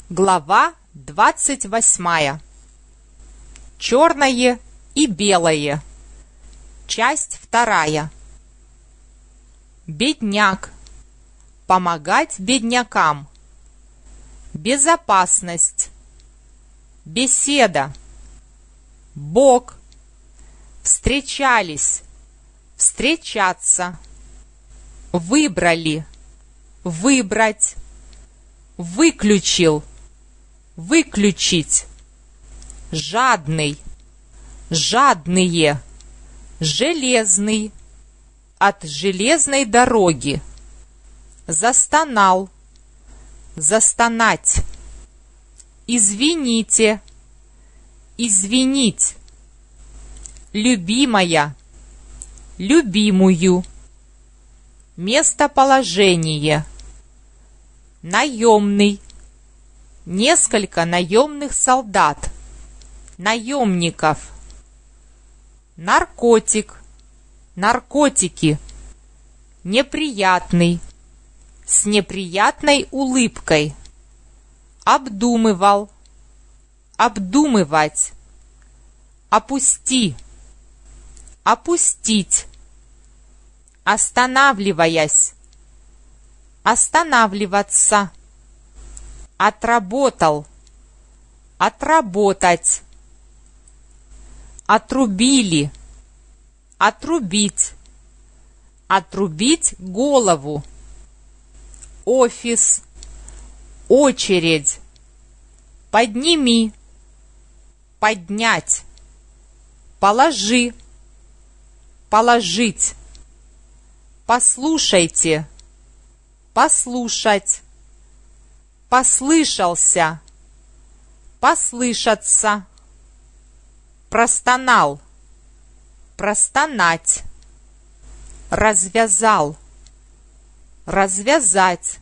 Глава 28. Черное и белое. Часть 2. Бедняк. Помогать беднякам. Безопасность. Беседа. Бог. Встречались. Встречаться. Выбрали. Выбрать. Выключил. Выключить. Жадный. Жадные. Железный. От железной дороги. Застонал. Застонать. Извините. Извинить. Любимая. Любимую. Местоположение. Наемный. Несколько наемных солдат. Наемников. Наркотик. Наркотики. Неприятный. С неприятной улыбкой. Обдумывал. Обдумывать. Опусти. Опустить. Останавливаясь. Останавливаться. Отработал. Отработать. Отрубили. Отрубить. Отрубить голову. Офис. Очередь. Подними. Поднять. Положи. Положить. Послушайте. Послушать. Послышался. Послышаться. Простонал. Простонать. Развязал. Развязать.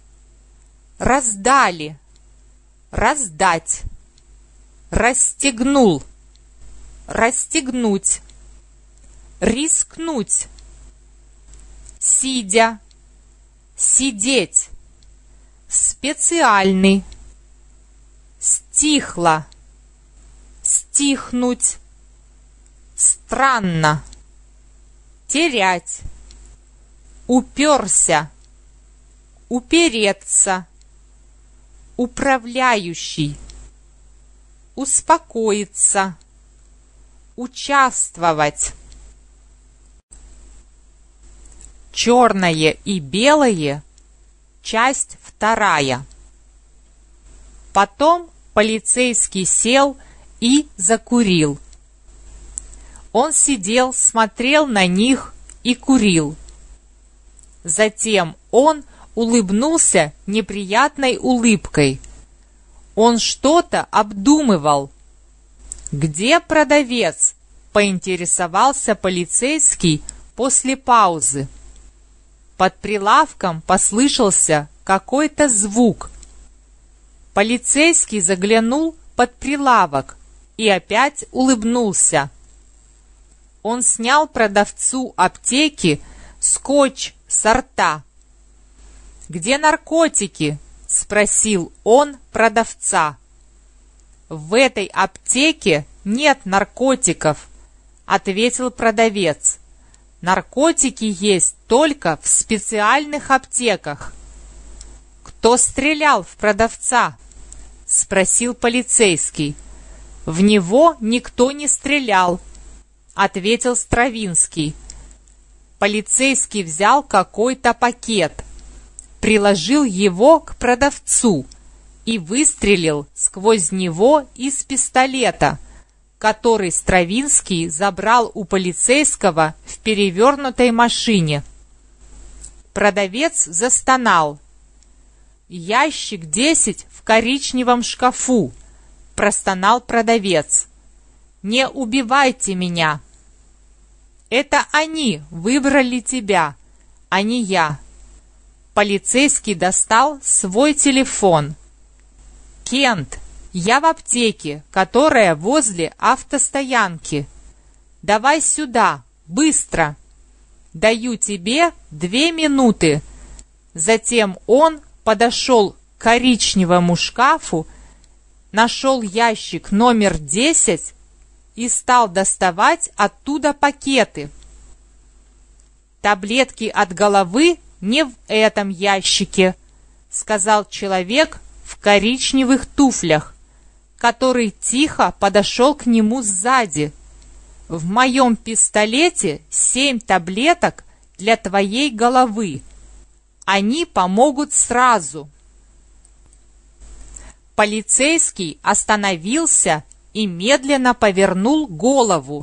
Раздали. Раздать. Расстегнул. Расстегнуть. Рискнуть. Сидя. Сидеть. Специальный. Стихло. Стихнуть. Странно. Терять. Уперся. Упереться. Управляющий. Успокоиться. Участвовать. Черное и белое. Часть 2. Потом полицейский сел и закурил. Он сидел, смотрел на них и курил. Затем он улыбнулся неприятной улыбкой. Он что-то обдумывал. «Где продавец?» — поинтересовался полицейский после паузы. Под прилавком послышался какой-то звук. Полицейский заглянул под прилавок и опять улыбнулся. Он снял продавцу аптеки скотч со рта. «Где наркотики?» — спросил он продавца. «В этой аптеке нет наркотиков», — ответил продавец. «Наркотики есть только в специальных аптеках». «Кто стрелял в продавца?» — спросил полицейский. «В него никто не стрелял», — ответил Стравинский. Полицейский взял какой-то пакет, приложил его к продавцу и выстрелил сквозь него из пистолета, который Стравинский забрал у полицейского в перевернутой машине. Продавец застонал. «Ящик 10 в коричневом шкафу», — простонал продавец. «Не убивайте меня. Это они выбрали тебя, а не я». Полицейский достал свой телефон. «Кент, я в аптеке, которая возле автостоянки. Давай сюда, быстро. Даю тебе 2 минуты». Затем он подошел к коричневому шкафу, нашел ящик номер 10 и стал доставать оттуда пакеты. «Таблетки от головы не в этом ящике», — сказал человек в коричневых туфлях, который тихо подошел к нему сзади. «В моем пистолете 7 таблеток для твоей головы. Они помогут сразу». Полицейский остановился и медленно повернул голову.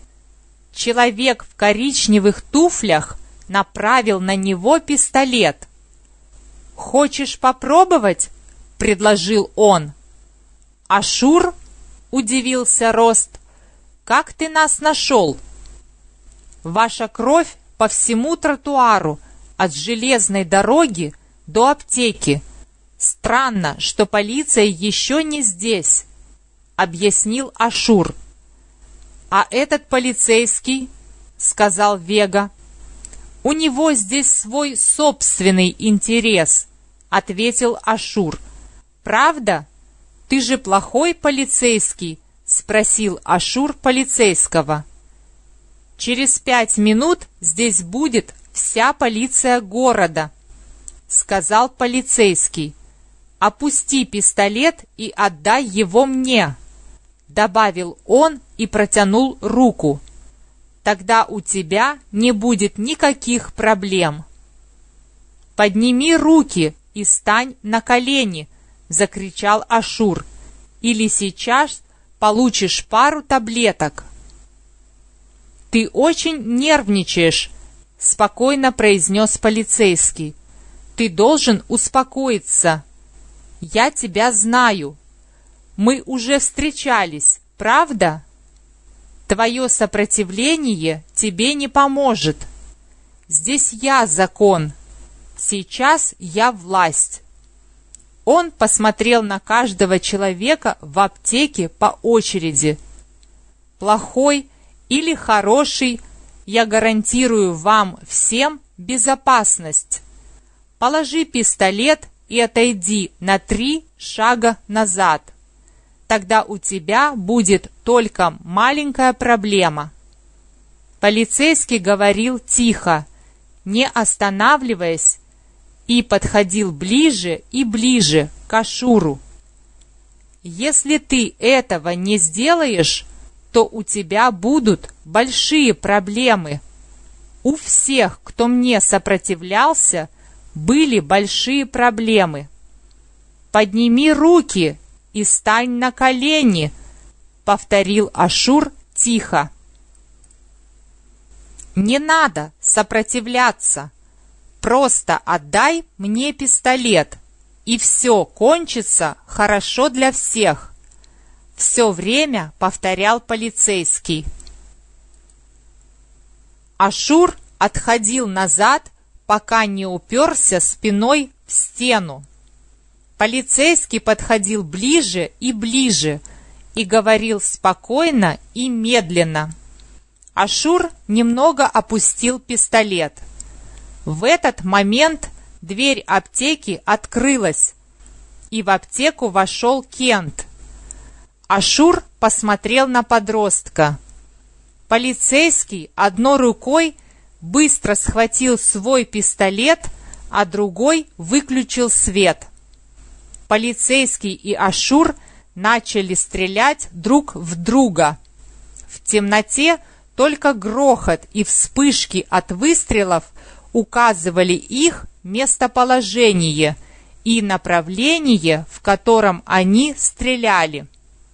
Человек в коричневых туфлях направил на него пистолет. «Хочешь попробовать?» — предложил он. «Ашур?» — удивился Рост. «Как ты нас нашел?» «Ваша кровь по всему тротуару, от железной дороги до аптеки. Странно, что полиция еще не здесь», — объяснил Ашур. «А этот полицейский?» — сказал Вега. «У него здесь свой собственный интерес», — ответил Ашур. «Правда? Ты же плохой полицейский?» — спросил Ашур полицейского. «Через 5 минут здесь будет вся полиция города», — сказал полицейский. «Опусти пистолет и отдай его мне», — добавил он и протянул руку. «Тогда у тебя не будет никаких проблем». «Подними руки и стань на колени», — закричал Ашур, «или сейчас получишь пару таблеток». «Ты очень нервничаешь», — спокойно произнес полицейский. «Ты должен успокоиться. Я тебя знаю. Мы уже встречались, правда? Твое сопротивление тебе не поможет. Здесь я закон. Сейчас я власть». Он посмотрел на каждого человека в аптеке по очереди. «Плохой или хороший, я гарантирую вам всем безопасность. Положи пистолет и отойди на 3 шага назад. Тогда у тебя будет только маленькая проблема». Полицейский говорил тихо, не останавливаясь, и подходил ближе и ближе к Ашуру. «Если ты этого не сделаешь, то у тебя будут большие проблемы. У всех, кто мне сопротивлялся, были большие проблемы. Подними руки и стань на колени», — повторил Ашур тихо. «Не надо сопротивляться. Просто отдай мне пистолет, и все кончится хорошо для всех», — все время повторял полицейский. Ашур отходил назад, пока не уперся спиной в стену. Полицейский подходил ближе и ближе и говорил спокойно и медленно. Ашур немного опустил пистолет. В этот момент дверь аптеки открылась, и в аптеку вошел Кент. Ашур посмотрел на подростка. Полицейский одной рукой быстро схватил свой пистолет, а другой выключил свет. Полицейский и Ашур начали стрелять друг в друга. В темноте только грохот и вспышки от выстрелов указывали их местоположение и направление, в котором они стреляли.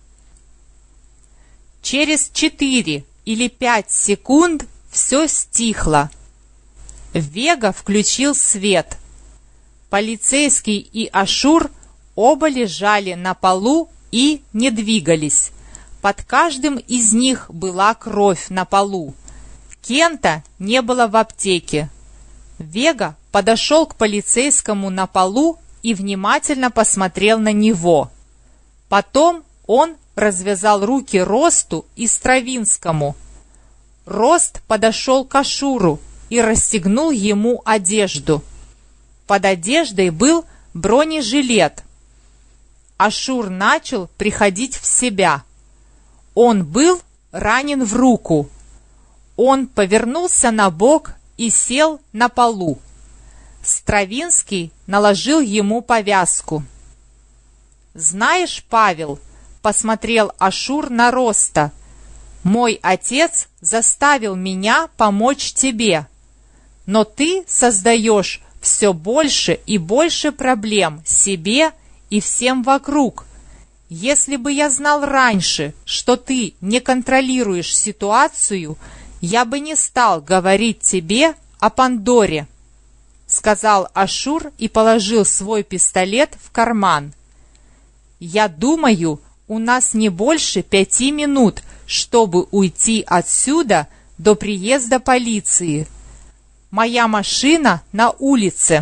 Через 4 или 5 секунд все стихло. Вега включил свет. Полицейский и Ашур оба лежали на полу и не двигались. Под каждым из них была кровь на полу. Кента не было в аптеке. Вега подошел к полицейскому на полу и внимательно посмотрел на него. Потом он развязал руки Росту и Стравинскому. Рост подошел к Ашуру и расстегнул ему одежду. Под одеждой был бронежилет. Ашур начал приходить в себя. Он был ранен в руку. Он повернулся на бок и сел на полу. Стравинский наложил ему повязку. «Знаешь, Павел, — посмотрел Ашур на Роста, — мой отец заставил меня помочь тебе, но ты создаешь все больше и больше проблем себе и всем вокруг. Если бы я знал раньше, что ты не контролируешь ситуацию, я бы не стал говорить тебе о Пандоре», — сказал Ашур и положил свой пистолет в карман. «Я думаю, у нас не больше 5 минут, чтобы уйти отсюда до приезда полиции. Моя машина на улице».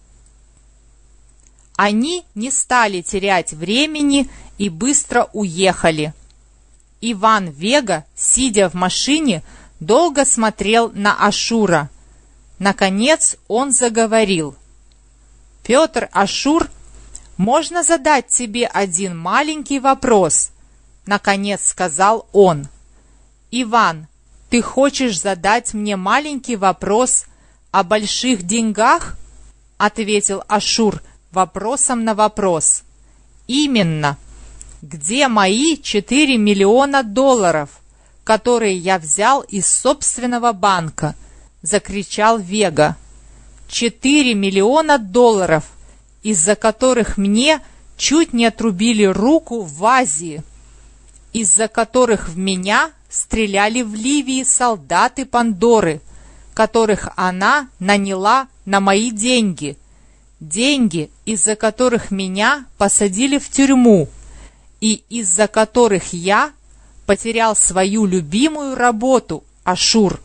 Они не стали терять времени и быстро уехали. Иван Вега, сидя в машине, долго смотрел на Ашура. Наконец он заговорил. «Петр Ашур, можно задать тебе один маленький вопрос?» Наконец сказал он. «Иван, ты хочешь задать мне маленький вопрос о больших деньгах?» Ответил Ашур вопросом на вопрос. «Именно. Где мои 4 миллиона долларов, которые я взял из собственного банка?» Закричал Вега. 4 миллиона долларов, из-за которых мне чуть не отрубили руку в Азии, из-за которых в меня стреляли в Ливии солдаты Пандоры, которых она наняла на мои деньги, деньги, из-за которых меня посадили в тюрьму и из-за которых я потерял свою любимую работу, Ашур.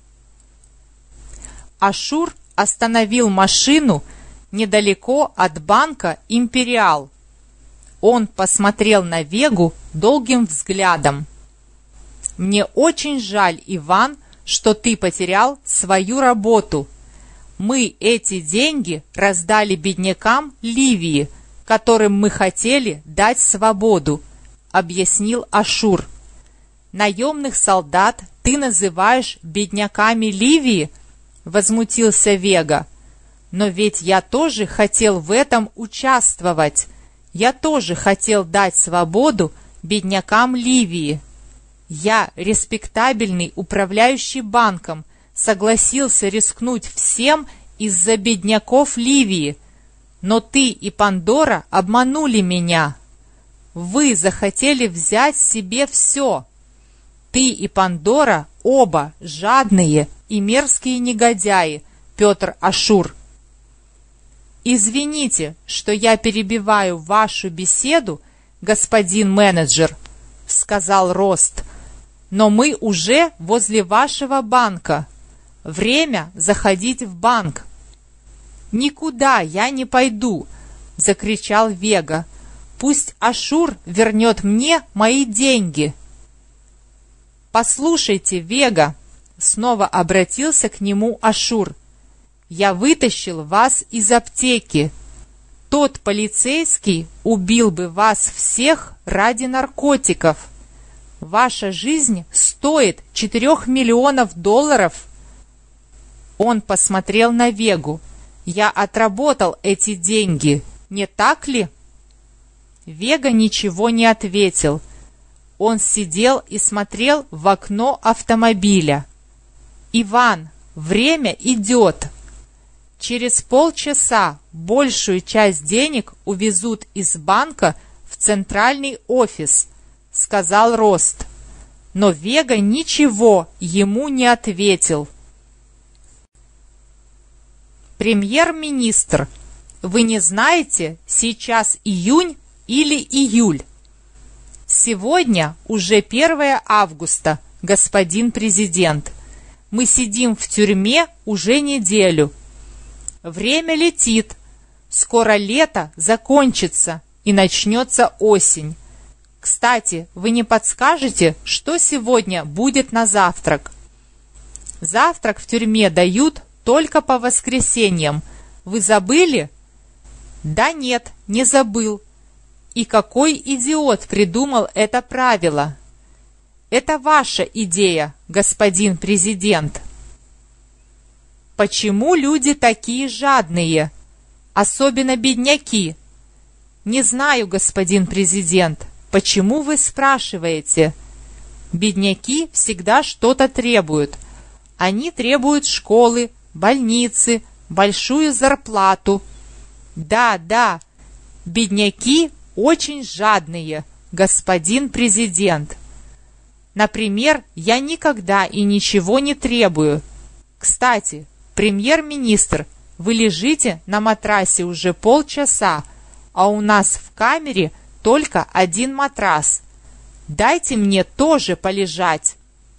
Ашур остановил машину недалеко от банка «Империал». Он посмотрел на Вегу долгим взглядом. «Мне очень жаль, Иван, что ты потерял свою работу. Мы эти деньги раздали беднякам Ливии, которым мы хотели дать свободу», — объяснил Ашур. «Наемных солдат ты называешь бедняками Ливии?» — возмутился Вега. «Но ведь я тоже хотел в этом участвовать. Я тоже хотел дать свободу беднякам Ливии. Я, респектабельный управляющий банком, согласился рискнуть всем из-за бедняков Ливии. Но ты и Пандора обманули меня. Вы захотели взять себе все. Ты и Пандора оба жадные и мерзкие негодяи, Петр Ашур». «Извините, что я перебиваю вашу беседу, господин менеджер», — сказал Рост, «но мы уже возле вашего банка. Время заходить в банк». «Никуда я не пойду», — закричал Вега. «Пусть Ашур вернет мне мои деньги». «Послушайте, Вега», — снова обратился к нему Ашур, «я вытащил вас из аптеки. Тот полицейский убил бы вас всех ради наркотиков. Ваша жизнь стоит 4 миллионов долларов». Он посмотрел на Вегу. «Я отработал эти деньги, не так ли?» Вега ничего не ответил. Он сидел и смотрел в окно автомобиля. «Иван, время идет. Через полчаса большую часть денег увезут из банка в центральный офис», — сказал Рост. Но Вега ничего ему не ответил. «Премьер-министр, вы не знаете, сейчас июнь или июль?» «Сегодня уже 1 августа, господин президент. Мы сидим в тюрьме уже неделю. Время летит. Скоро лето закончится и начнется осень. Кстати, вы не подскажете, что сегодня будет на завтрак?» «Завтрак в тюрьме дают только по воскресеньям. Вы забыли?» Да нет, не забыл. И какой идиот придумал это правило? Это ваша идея, господин президент. Почему люди такие жадные? Особенно бедняки. Не знаю, господин президент. Почему вы спрашиваете? Бедняки всегда что-то требуют. Они требуют школы, больницы, большую зарплату. Да, бедняки очень жадные, господин президент. Например, я никогда и ничего не требую. Кстати, премьер-министр, вы лежите на матрасе уже полчаса, а у нас в камере только один матрас. Дайте мне тоже полежать.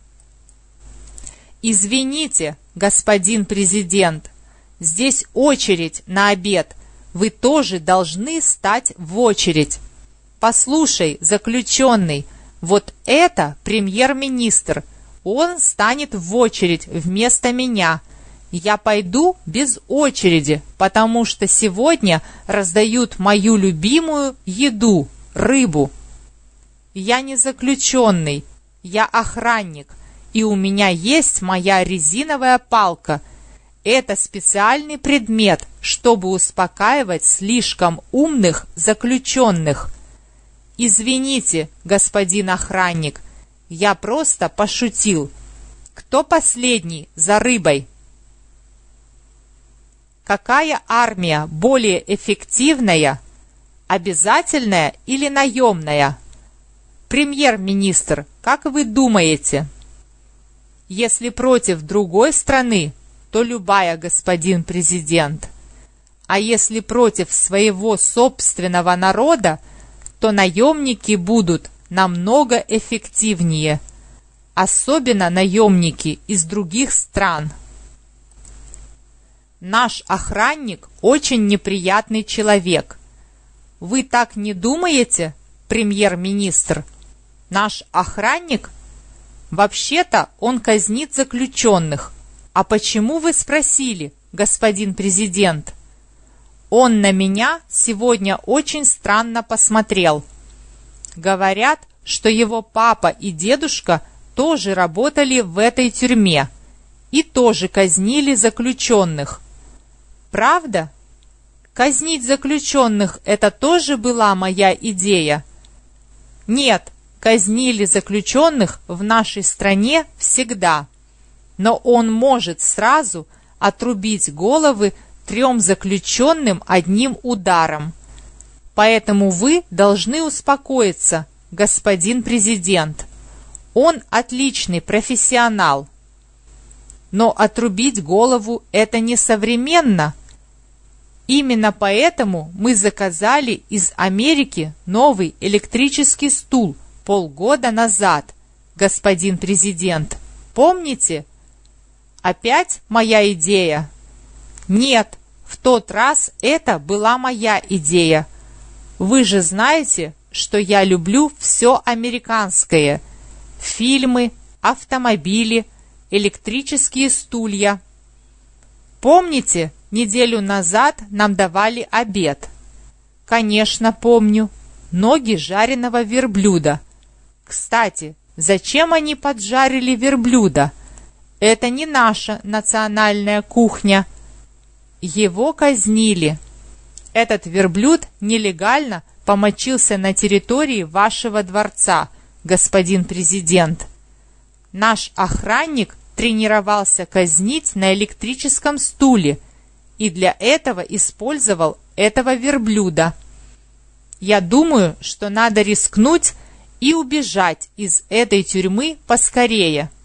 Извините, господин президент, здесь очередь на обед. Вы тоже должны стать в очередь. Послушай, заключенный, вот это премьер-министр. Он станет в очередь вместо меня. Я пойду без очереди, потому что сегодня раздают мою любимую еду – рыбу. Я не заключенный, я охранник, и у меня есть моя резиновая палка. Это специальный предмет, чтобы успокаивать слишком умных заключенных. Извините, господин охранник, я просто пошутил. Кто последний за рыбой? Какая армия более эффективная, обязательная или наемная? Премьер-министр, как вы думаете? Если против другой страны, то любая, господин президент. А если против своего собственного народа, то наемники будут намного эффективнее, особенно наемники из других стран. Наш охранник очень неприятный человек. Вы так не думаете, премьер-министр? Наш охранник? Вообще-то он казнит заключенных. А почему вы спросили, господин президент? Он на меня сегодня очень странно посмотрел. Говорят, что его папа и дедушка тоже работали в этой тюрьме и тоже казнили заключенных. Правда? Казнить заключенных – это тоже была моя идея? Нет, казнили заключенных в нашей стране всегда. Но он может сразу отрубить головы 3 заключенным одним ударом. Поэтому вы должны успокоиться, господин президент. Он отличный профессионал. Но отрубить голову – это не современно. Именно поэтому мы заказали из Америки новый электрический стул полгода назад, господин президент. Помните? Опять моя идея? Нет, в тот раз это была моя идея. Вы же знаете, что я люблю все американское. Фильмы, автомобили, электрические стулья. Помните, неделю назад нам давали обед? Конечно, помню. Ноги жареного верблюда. Кстати, зачем они поджарили верблюда? Это не наша национальная кухня. Его казнили. Этот верблюд нелегально помочился на территории вашего дворца, господин президент. Наш охранник тренировался казнить на электрическом стуле и для этого использовал этого верблюда. Я думаю, что надо рискнуть и убежать из этой тюрьмы поскорее.